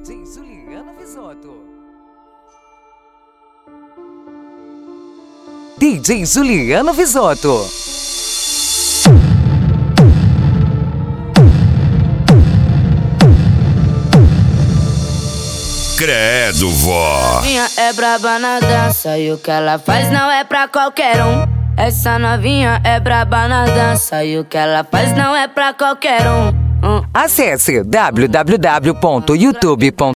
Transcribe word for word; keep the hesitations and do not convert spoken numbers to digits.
J Juliano Visotto. D J Juliano Visotto. Credo, vó. Novinha é braba na dança e o que ela faz não é pra qualquer um. Essa novinha é braba na dança e o que ela faz não é pra qualquer um. um. Acesse w w w ponto youtube ponto